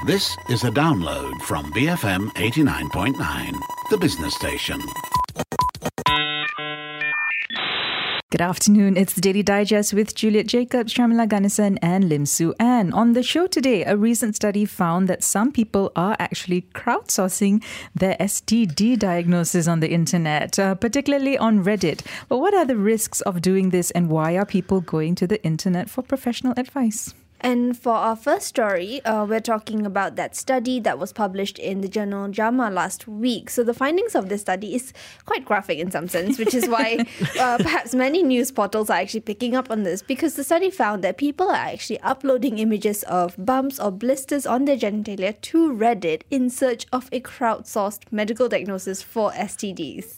This is a download from BFM 89.9, the business station. Good afternoon. It's the Daily Digest with Juliet Jacobs, Shamila Ganesan and Lim Su Ann. On the show today, a recent study found that some people are actually crowdsourcing their STD diagnosis on the internet, particularly on Reddit. But what are the risks of doing this, and why are people going to the internet for professional advice? And for our first story, we're talking about that study that was published in the journal JAMA last week. So the findings of this study is quite graphic in some sense, which is why perhaps many news portals are actually picking up on this, because the study found that people are actually uploading images of bumps or blisters on their genitalia to Reddit in search of a crowdsourced medical diagnosis for STDs.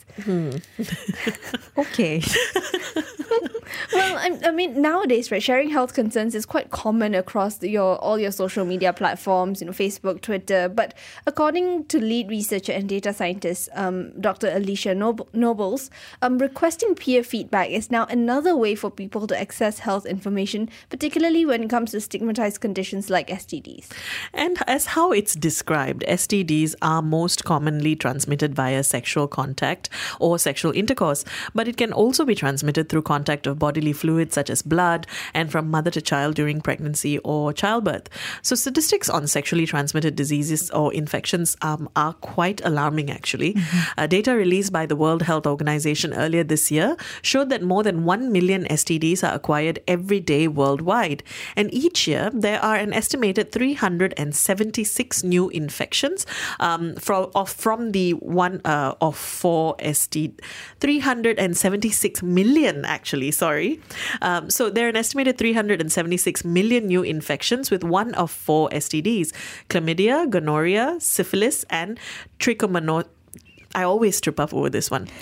Okay. Well, I mean, nowadays, right, sharing health concerns is quite common across all your social media platforms, Facebook, Twitter. But according to lead researcher and data scientist, Dr. Alicia Nobles, requesting peer feedback is now another way for people to access health information, particularly when it comes to stigmatized conditions like STDs. And as how it's described, STDs are most commonly transmitted via sexual contact or sexual intercourse, but it can also be transmitted through contact of bodily fluids such as blood and from mother to child during pregnancy or childbirth. So statistics on sexually transmitted diseases or infections are quite alarming, actually. Mm-hmm. Data released by the World Health Organization earlier this year showed that more than 1 million STDs are acquired every day worldwide. And each year, there are an estimated 376 new infections from the one of 4 STD. 376 million, actually, sorry. So there are an estimated 376 million new infections with 1 of 4 STDs: chlamydia, gonorrhea, syphilis, and trichomoniasis. I always trip up over this one.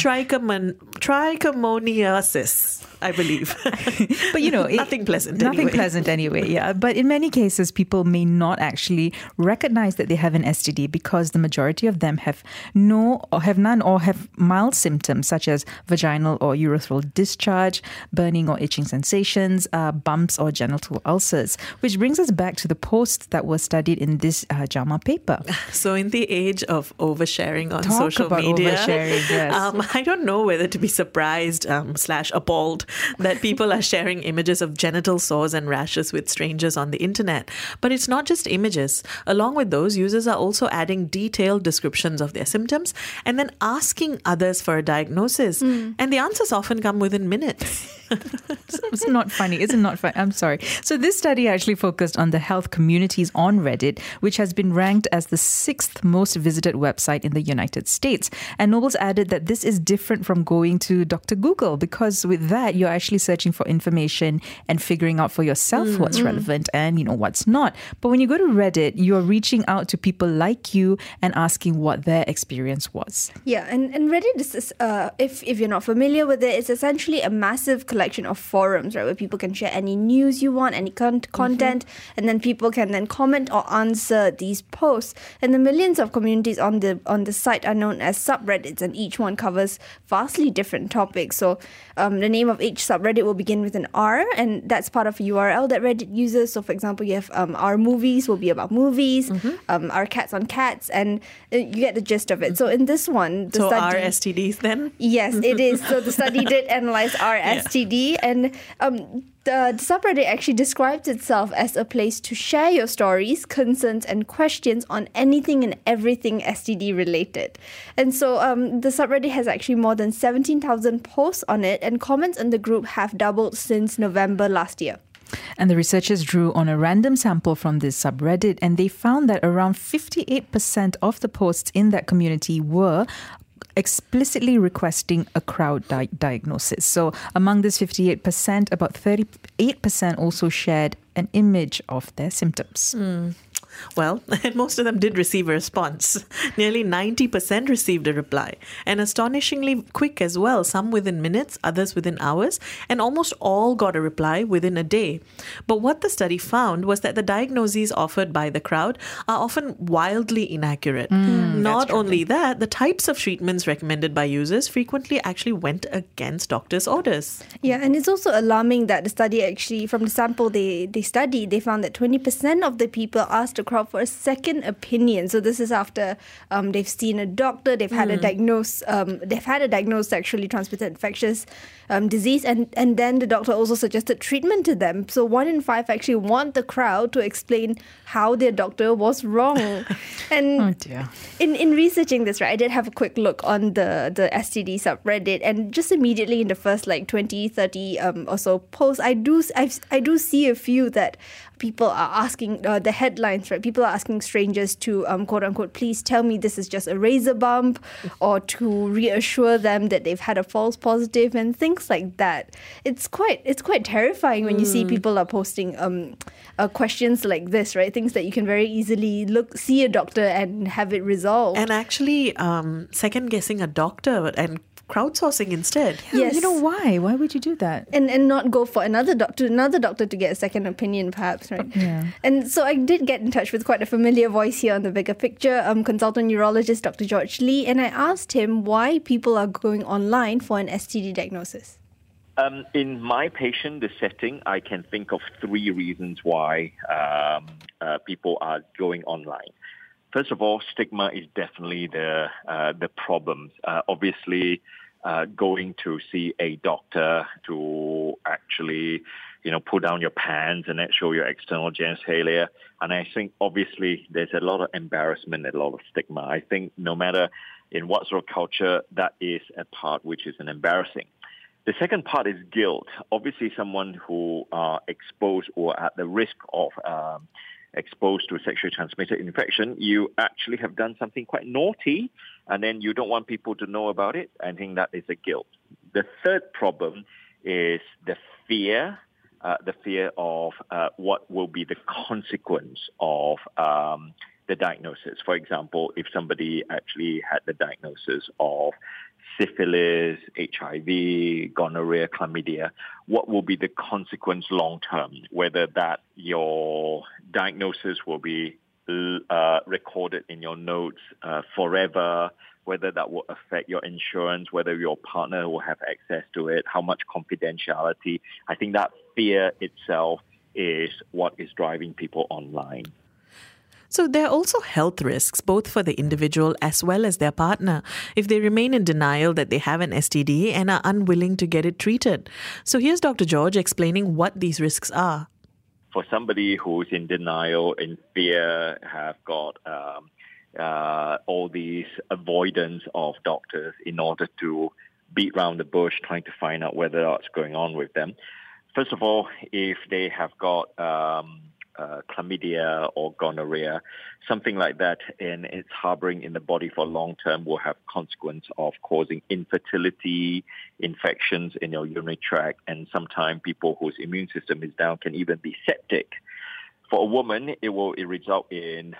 Trichomoniasis, I believe. But nothing pleasant anyway. Yeah. But in many cases, people may not actually recognize that they have an STD because the majority of them have none or have mild symptoms such as vaginal or urethral discharge, burning or itching sensations, bumps or genital ulcers, which brings us back to the post that was studied in this JAMA paper. So in the age of oversharing on social about media, oversharing, yes. I don't know whether to be surprised / appalled that people are sharing images of genital sores and rashes with strangers on the internet. But it's not just images. Along with those, users are also adding detailed descriptions of their symptoms and then asking others for a diagnosis. And the answers often come within minutes. It's not funny. It's not funny. I'm sorry. So this study actually focused on the health communities on Reddit, which has been ranked as the 6th most visited website in the United States. And Nobles added that this is different from going to Dr. Google, because with that, you're actually searching for information and figuring out for yourself what's relevant and what's not. But when you go to Reddit, you're reaching out to people like you and asking what their experience was. Yeah, and Reddit is, if you're not familiar with it, it's essentially a massive collection of forums, right, where people can share any news you want, any content, and then people can then comment or answer these posts. And the millions of communities on the site are known as subreddits, and each one covers vastly different topics. So the name of each subreddit will begin with an R, and that's part of a URL that Reddit uses. So for example, you have our movies will be about movies, our cats on cats, and you get the gist of it. So in this one, the study... our STDs then? Yes, it is. So the study did analyze our STD, and the subreddit actually describes itself as a place to share your stories, concerns, and questions on anything and everything STD related. And so the subreddit has actually more than 17,000 posts on it, and comments in the group have doubled since November last year. And the researchers drew on a random sample from this subreddit, and they found that around 58% of the posts in that community were explicitly requesting a crowd diagnosis. So among this 58%, about 38% also shared an image of their symptoms. Well, most of them did receive a response. Nearly 90% received a reply, and astonishingly quick as well, some within minutes, others within hours, and almost all got a reply within a day. But what the study found was that the diagnoses offered by the crowd are often wildly inaccurate. Not only that, the types of treatments recommended by users frequently actually went against doctors' orders. Yeah, and it's also alarming that the study actually, from the sample they studied, they found that 20% of the people asked the crowd for a second opinion. So this is after they've seen a doctor, they've had a diagnosed sexually transmitted infectious disease, and then the doctor also suggested treatment to them. So 1 in 5 actually want the crowd to explain how their doctor was wrong. And Oh dear. in researching this, right, I did have a quick look on the STD subreddit, and just immediately in the first 20, 30 or so posts, I do see a few that people are asking the headlines, right? People are asking strangers to quote unquote, please tell me this is just a razor bump, or to reassure them that they've had a false positive and things like that. It's quite terrifying when you see people are posting questions like this, right? Things that you can very easily see a doctor and have it resolved. And actually, second guessing a doctor and crowdsourcing instead. Yes. You know why? Why would you do that? And not go for another doctor to get a second opinion, perhaps, right? Yeah. And so I did get in touch with quite a familiar voice here on The Bigger Picture, consultant neurologist Dr. George Lee, and I asked him why people are going online for an STD diagnosis. In my patient setting, I can think of 3 reasons why people are going online. First of all, stigma is definitely the problem. Obviously, going to see a doctor to actually, pull down your pants and then show your external genitalia. And I think obviously there's a lot of embarrassment and a lot of stigma. I think no matter in what sort of culture, that is a part which is an embarrassing. The second part is guilt. Obviously, someone who are exposed or at the risk of exposed to a sexually transmitted infection, you actually have done something quite naughty, and then you don't want people to know about it. I think that is a guilt. The third problem is the fear of what will be the consequence of the diagnosis. For example, if somebody actually had the diagnosis of syphilis, HIV, gonorrhea, chlamydia, what will be the consequence long term? Whether that your diagnosis will be recorded in your notes forever, whether that will affect your insurance, whether your partner will have access to it, how much confidentiality. I think that fear itself is what is driving people online. So there are also health risks, both for the individual as well as their partner, if they remain in denial that they have an STD and are unwilling to get it treated. So here's Dr. George explaining what these risks are. For somebody who's in denial, in fear, have got all these avoidance of doctors in order to beat around the bush, trying to find out whether what's going on with them. First of all, if they have got chlamydia or gonorrhea, something like that, and it's harboring in the body for long term, will have consequence of causing infertility, infections in your urinary tract, and sometimes people whose immune system is down can even be septic. For a woman, it result in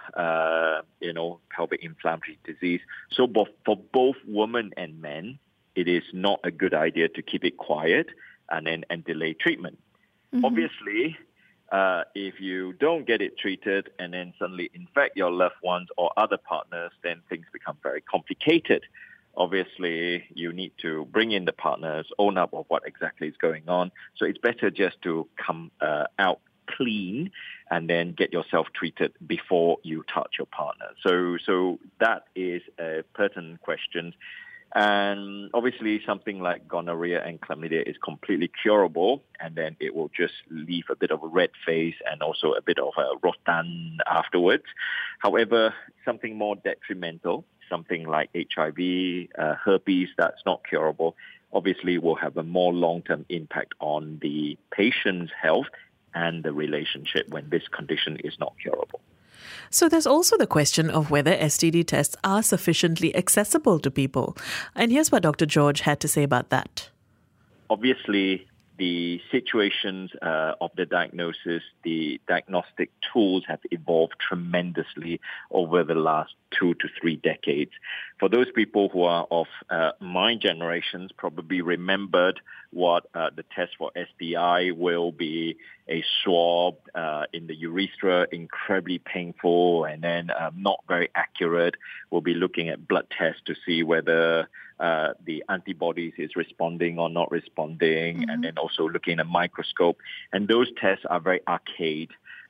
pelvic inflammatory disease. So for both women and men, it is not a good idea to keep it quiet and delay treatment. Mm-hmm. Obviously, if you don't get it treated and then suddenly infect your loved ones or other partners, then things become very complicated. Obviously, you need to bring in the partners, own up of what exactly is going on. So it's better just to come out clean and then get yourself treated before you touch your partner. So that is a pertinent question. And obviously something like gonorrhea and chlamydia is completely curable, and then it will just leave a bit of a red face and also a bit of a rotan afterwards. However, something more detrimental, something like HIV, herpes, that's not curable, obviously will have a more long-term impact on the patient's health and the relationship when this condition is not curable. So there's also the question of whether STD tests are sufficiently accessible to people. And here's what Dr. George had to say about that. Obviously, the situations of the diagnosis, the diagnostic tools have evolved tremendously over the last 2 to 3 decades. For those people who are of my generations, probably remembered what the test for STI will be: a swab in the urethra, incredibly painful, and then not very accurate. We'll be looking at blood tests to see whether the antibodies is responding or not responding, and then also looking at a microscope. And those tests are very archaic.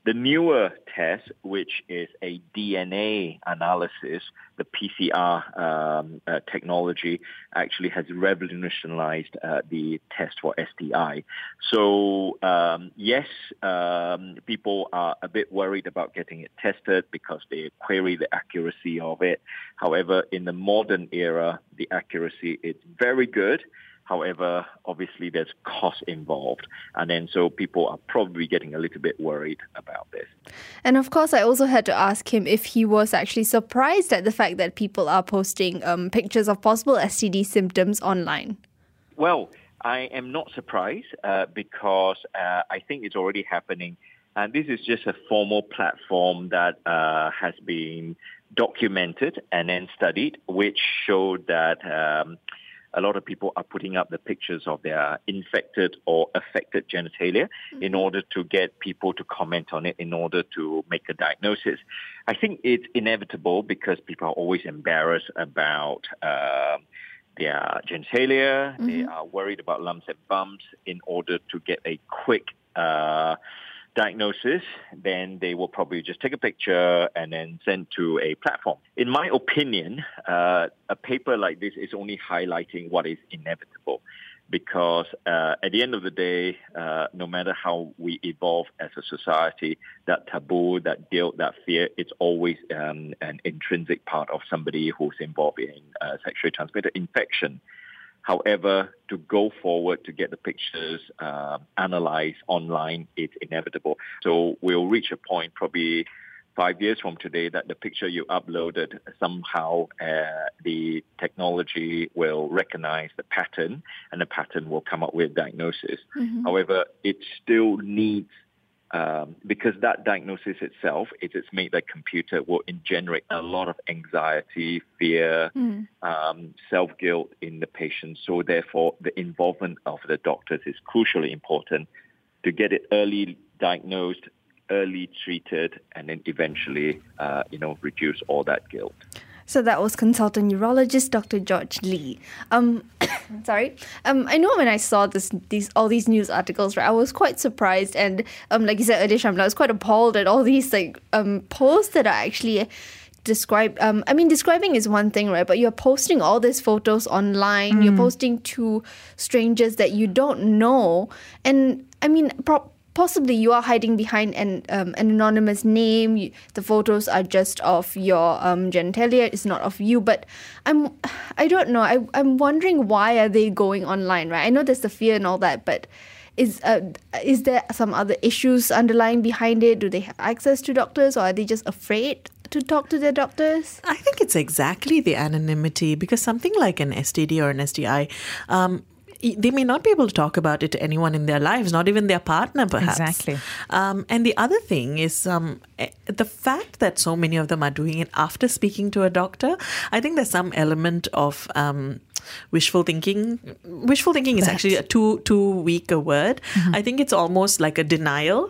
The newer test, which is a DNA analysis, the PCR technology, actually has revolutionized the test for STI. So, yes, people are a bit worried about getting it tested because they query the accuracy of it. However, in the modern era, the accuracy is very good. However, obviously there's cost involved. And then so people are probably getting a little bit worried about this. And of course, I also had to ask him if he was actually surprised at the fact that people are posting pictures of possible STD symptoms online. Well, I am not surprised because I think it's already happening. And this is just a formal platform that has been documented and then studied, which showed that a lot of people are putting up the pictures of their infected or affected genitalia in order to get people to comment on it, in order to make a diagnosis. I think it's inevitable because people are always embarrassed about their genitalia. They are worried about lumps and bumps. In order to get a quick diagnosis, then they will probably just take a picture and then send to a platform. In my opinion, a paper like this is only highlighting what is inevitable because at the end of the day, no matter how we evolve as a society, that taboo, that guilt, that fear, it's always an intrinsic part of somebody who's involved in sexually transmitted infection. However, to go forward to get the pictures analyzed online, it's inevitable. So we'll reach a point probably 5 years from today that the picture you uploaded, somehow the technology will recognize the pattern and the pattern will come up with diagnosis. However, it still needs because that diagnosis itself, if it's made by computer, will generate a lot of anxiety, fear, self-guilt in the patient. So therefore, the involvement of the doctors is crucially important to get it early diagnosed, early treated, and then eventually, reduce all that guilt. So that was consultant urologist Dr. George Lee. Sorry. I know when I saw all these news articles, right, I was quite surprised, and like you said, Adeshamla, I was quite appalled at all these posts that are actually described. Describing is one thing, right? But you're posting all these photos online. You're posting to strangers that you don't know, and possibly you are hiding behind an anonymous name. The photos are just of your genitalia. It's not of you. But I don't know. I'm wondering, why are they going online, right? I know there's the fear and all that, but is there some other issues underlying behind it? Do they have access to doctors, or are they just afraid to talk to their doctors? I think it's exactly the anonymity, because something like an STD or an STI, they may not be able to talk about it to anyone in their lives, not even their partner, perhaps. Exactly. And the other thing is the fact that so many of them are doing it after speaking to a doctor. I think there's some element of wishful thinking. Wishful thinking is actually a too weak a word. I think it's almost like a denial.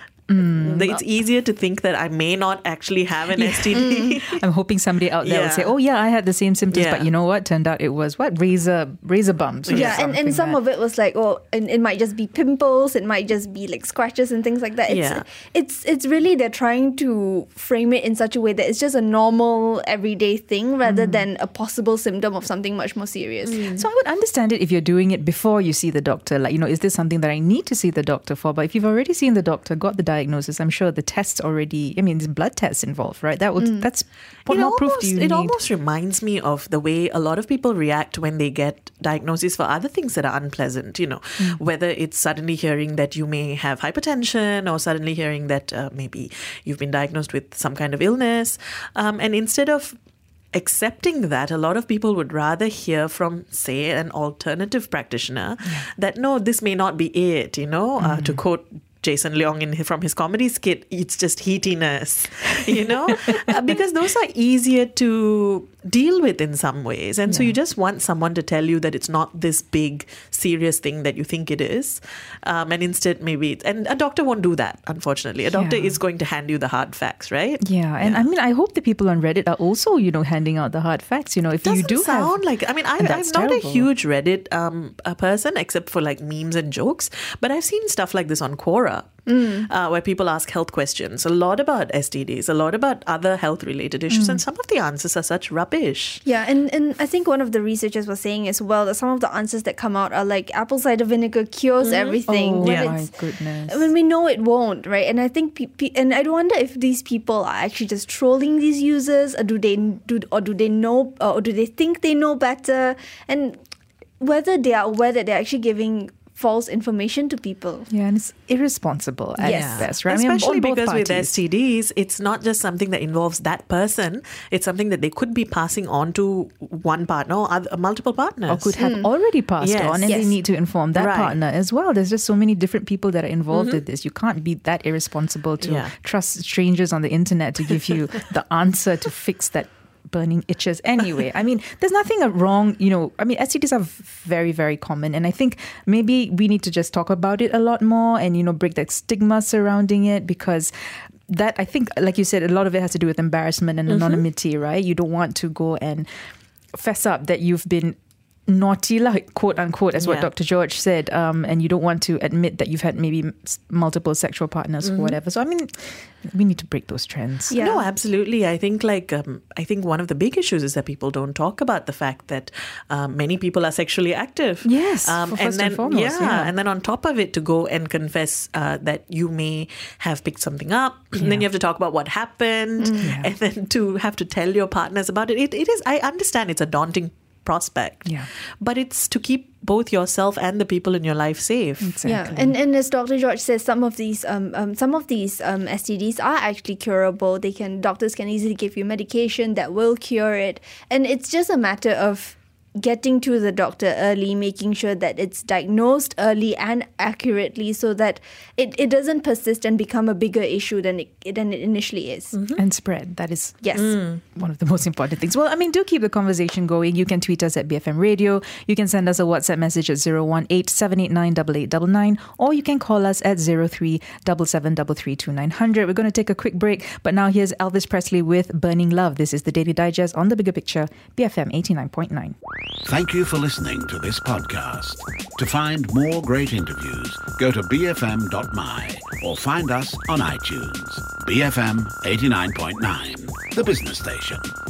It's easier to think that I may not actually have an STD. I'm hoping somebody out there will say, "Oh yeah, I had the same symptoms, but you know what? Turned out it was razor bumps." Yeah, and some of it was like, and it might just be pimples, it might just be like scratches and things like that. It's really, they're trying to frame it in such a way that it's just a normal everyday thing rather than a possible symptom of something much more serious. So I would understand it if you're doing it before you see the doctor. Like, is this something that I need to see the doctor for? But if you've already seen the doctor, got the diagnosis, I'm sure the tests already, there's blood tests involved, right? That's what more proof do you need? It almost reminds me of the way a lot of people react when they get diagnoses for other things that are unpleasant, whether it's suddenly hearing that you may have hypertension, or suddenly hearing that maybe you've been diagnosed with some kind of illness. And instead of accepting that, a lot of people would rather hear from, say, an alternative practitioner that, no, this may not be it, to quote Jason Leong from his comedy skit, it's just heatiness, because those are easier to deal with in some ways. And so you just want someone to tell you that it's not this big, serious thing that you think it is. And instead, and a doctor won't do that, unfortunately. A doctor is going to hand you the hard facts, right? Yeah. And I hope the people on Reddit are also, handing out the hard facts. If Doesn't you do sound have... like, I'm not a huge Reddit person, except for like memes and jokes. But I've seen stuff like this on Quora. up. Where people ask health questions, a lot about STDs, a lot about other health-related issues, and some of the answers are such rubbish. Yeah, and I think one of the researchers was saying as well that some of the answers that come out are like apple cider vinegar cures everything. Oh, when my it's- goodness. When we know it won't, right? And I think, and I wonder if these people are actually just trolling these users, or do they know, or do they think they know better, and whether they are aware that they're actually giving false information to people. Yeah, and it's irresponsible at Yes. best, right? Especially on both because with parties. STDs, it's not just something that involves that person. It's something that they could be passing on to one partner or multiple partners. or could have already passed Yes. on, and they Yes. need to inform that Right. partner as well. There's just so many different people that are involved in this. You can't be that irresponsible to Yeah. trust strangers on the internet to give you the answer to fix that burning itches. Anyway, I mean, there's nothing wrong, STDs are very, very common, and I think maybe we need to just talk about it a lot more and, break the stigma surrounding it, because that, I think, like you said, a lot of it has to do with embarrassment and anonymity, right? You don't want to go and fess up that you've been naughty, like quote unquote, as what Yeah. Dr. George said, and you don't want to admit that you've had maybe multiple sexual partners or whatever. So, I mean, we need to break those trends. Yeah. No, absolutely. I think one of the big issues is that people don't talk about the fact that many people are sexually active. Yes, first and foremost, yeah. And then on top of it, to go and confess that you may have picked something up, and then you have to talk about what happened, and then to have to tell your partners about it. It is. I understand it's a daunting prospect. Yeah. But it's to keep both yourself and the people in your life safe. Exactly. Yeah, and as Dr. George says, some of these STDs are actually curable. Doctors can easily give you medication that will cure it, and it's just a matter of getting to the doctor early, making sure that it's diagnosed early and accurately, so that it doesn't persist and become a bigger issue than it initially is. And spread. That is Yes. one of the most important things. Well, I mean, do keep the conversation going. You can tweet us at BFM Radio. You can send us a WhatsApp message at 018-789-8899, or you can call us at 03-7733-2900. We're going to take a quick break, but now here's Elvis Presley with Burning Love. This is the Daily Digest on The Bigger Picture, BFM 89.9. Thank you for listening to this podcast. To find more great interviews, go to bfm.my or find us on iTunes. BFM 89.9, the business station.